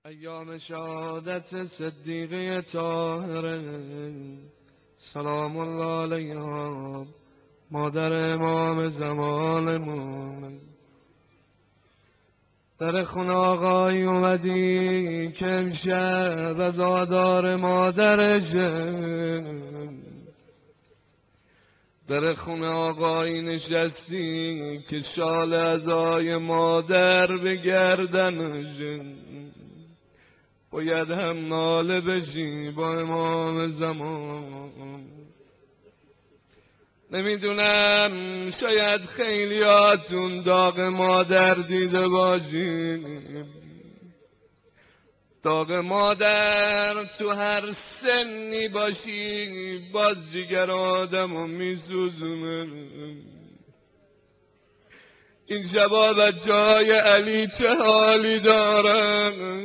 ایام شهادت صدیقه طاهره سلام الله علیها مادر امام زمانمون. در خونه آقایی اومدی که امشب عزادار مادرشه. در خونه آقایی نشستی که شال عزای مادر به گردنشه. باید هم ناله بشی با امام زمان. نمیدونم شاید خیلیاتون داغ مادر دیده باشین. داغ مادر تو هر سنی باشی باز جگر آدمو میسوزونه. این شبا بچه‌های علی چه حالی دارن.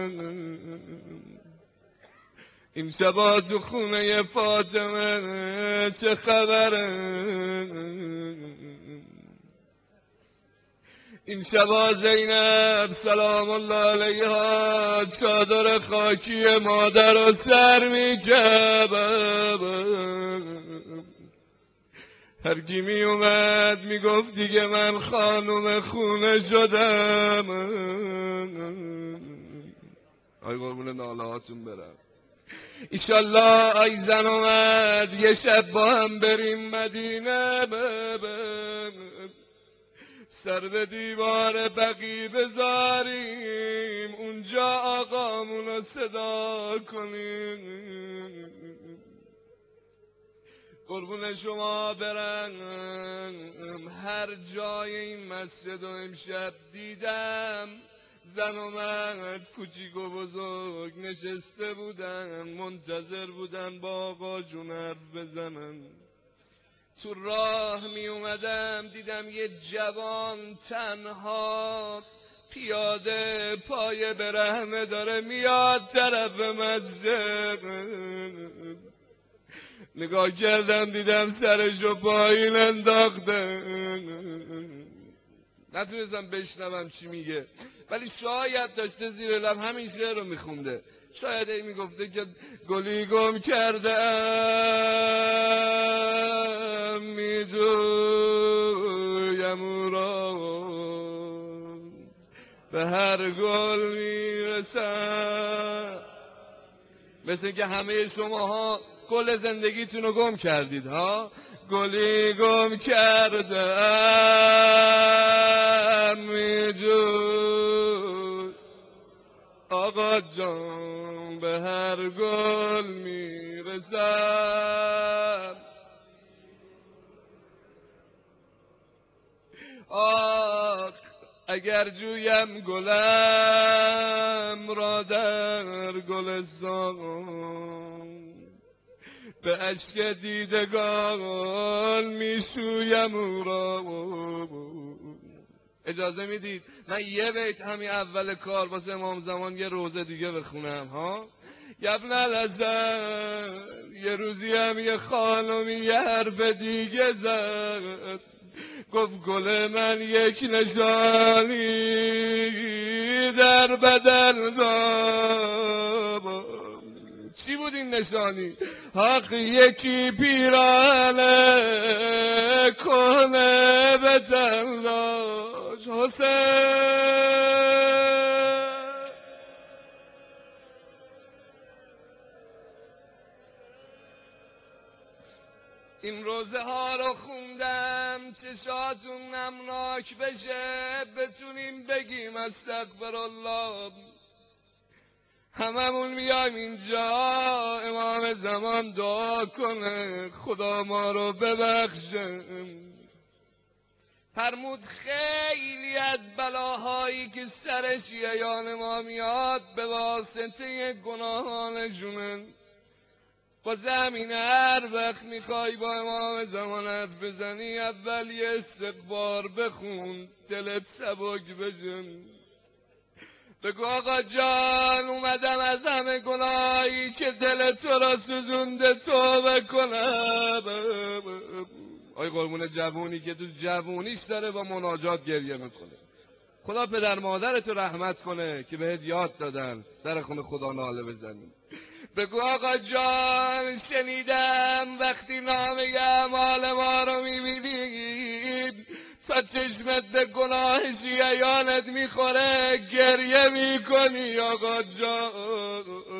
این شبا تو خونه فاطمه چه خبره. این شبا زینب سلام الله علیها چادر خاکی مادر رو سر میکرد. هر کی می اومد میگفت دیگه من خانم خونه شدم. آی قربون ناله هاتون برم. ایشالله آی زن اومد یه شب با هم بریم مدینه. سر به دیوار بقی بذاریم اونجا آقامونو صدا کنیم. قربون شما برن. هر جای این مسجد و امشب دیدم زن و مرد کوچیک و بزرگ نشسته بودن منتظر بودن با آقا جون حرف بزنن. تو راه می اومدم دیدم یه جوان تنها پیاده پای برهنه داره میاد طرف مسجد. نگاه کردم دیدم سرشو پایین انداخته. نتونستم بشنوم چی میگه ولی شاید داشته زیر لب همین شعر رو میخونده. شاید این میگفته که گلی گم کردم میدویم او را به هر گل میرسم. مثل که همه شماها گل زندگیتون رو گم کردید ها. گلی گم کردم میجوی آقا جان به هر گل میرسم. آخ اگر جویم گلم را در گلستان به اشک دیدگان میشویم او را. اجازه میدید من یه بیت همین اول کار واسه امام زمان یه روزه دیگه بخونم ها. ابن الحسن یه روزی هم یه خانمی یه حرف دیگه زد. گفت گل من یک نشانی در بدن دارد. چی بود این نشانی؟ حق یکی پیرانه کنه به تن داشت. حسین این روزه ها رو خوندم چشاتون نمناک بشه بتونیم بگیم استغفرالله. هممون میایم اینجا امام زمان دعا کنه خدا ما رو ببخشه. فرمود خیلی از بلاهایی که سر شیعیان ما میاد به واسطه گناهانشونه. با زمین هر وقت میخوای با امام زمان حرف بزنی اول یه استغفار بخون دلت سبک بشه. بگو آقا جان اومدم از همه گناهی که دل تو را سوزونده توبه کنم. آی قربون جوونی که تو جوونیش داره با مناجات گریه میکنه. خدا پدر مادرتو رحمت کنه که بهت یاد دادن در خونه خدا ناله بزنی. بگو آقا جان شنیدم وقتی نامه اعمال ما رو میبینید تا چشمت به گناه شیعیانت میخوره گریه میکنی. آقا جان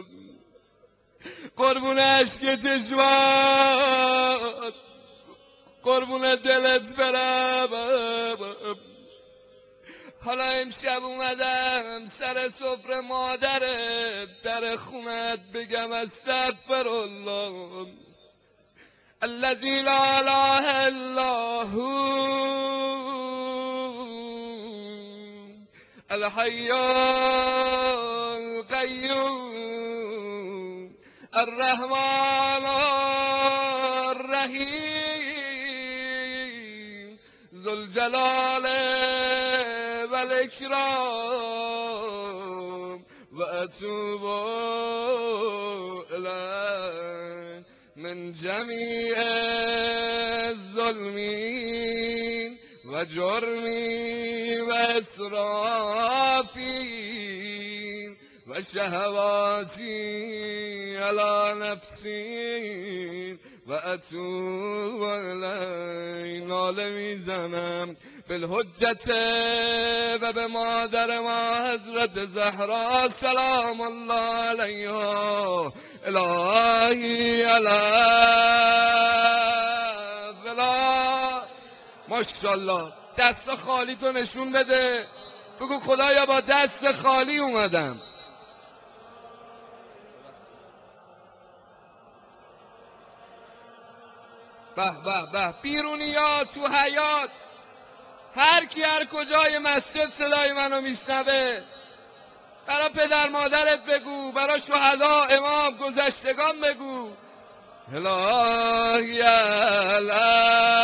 قربون اشک چشمات، قربون دلت برم. حالا امشب اومدم سر سفره مادرت در خونت بگم استغفر الله الذی لا اله الا هو الحی القیوم الرحمن الرحیم ذو الجلال والاکرام و اتوب الیه من جمیع الظلمین و جرمی و اسرافی و شهواتی علی نفسی و اتوب الی. ناله میزنم بالحجت و به مادر ما حضرت زهرا سلام الله علیها الهی علی ولا. ماشاءالله دست خالی تو نشون بده، بگو خدایا با دست خالی اومدم. به به به بیرونیا تو حیات هر کی هر کجای مسجد صدای منو میشنوه برا پدر مادرت بگو، برا شهدا امام گذشتگان بگو الهی